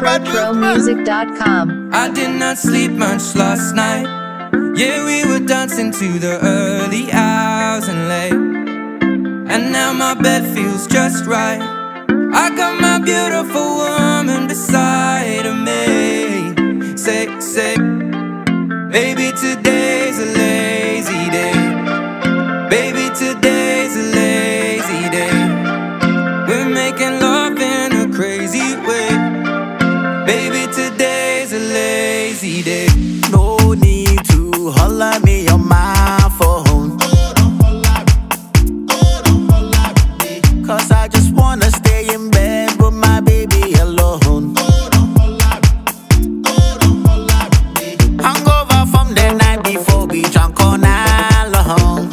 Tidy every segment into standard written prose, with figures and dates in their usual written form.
RetroMusic.com. I did not sleep much last night. Yeah, we were dancing to the early hours and late. And now my bed feels just right. I got my beautiful woman beside of me. Say, baby, today's a lazy day. Baby, today's a lazy day. We're making love in a crazy way. Baby, today's a lazy day. No need to holler me on my phone, 'cause I just wanna stay in bed with my baby alone. Hangover from the night before, we drank all night long.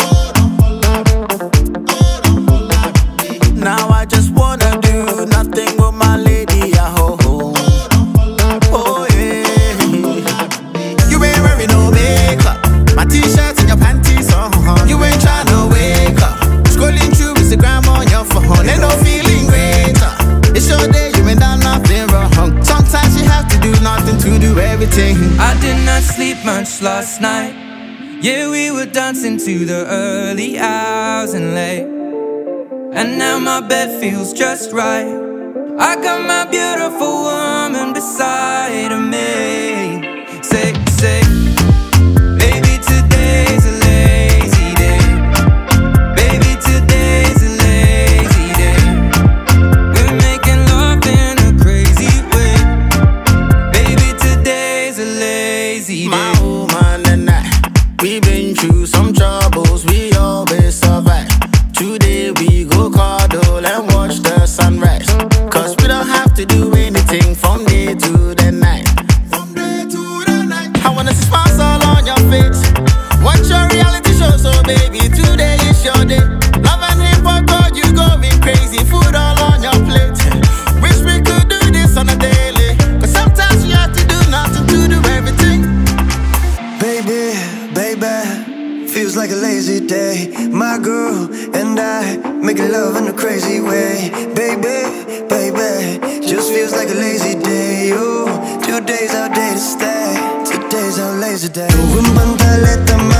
Now I just wanna do nothing with my lady at home. Oh yeah. You ain't wearing no makeup, my t-shirt and your panties on. You ain't tryna wake up, scrolling through Instagram on your phone. Ain't no feeling greater. It's your day, you ain't done nothing wrong. Sometimes you have to do nothing to do everything. I did not sleep much last night. Yeah, we were dancing to the early hours and late. And now my bed feels just right. I got my beautiful woman beside of me. Say, baby, today's a lazy day. Baby, today's a lazy day. We're making love in a crazy way. Baby, today's a lazy day. My woman and I, we've been through some troubles, we always survive. Today we go cuddle and watch the sunrise, 'cause we don't have to do anything from day to the night. I wanna see smiles all on your face. Watch your reality show, so baby, today is your day. Love and hip hop, God, you going crazy. Food all on your plate. Wish we could do this on a daily, 'cause sometimes you have to do nothing to do everything. Baby, feels like a lazy day. My girl and I making love in a crazy way. Baby, just feels like a lazy day. Oh, today's our day to stay. Today's our lazy day. Tuwing pantaleta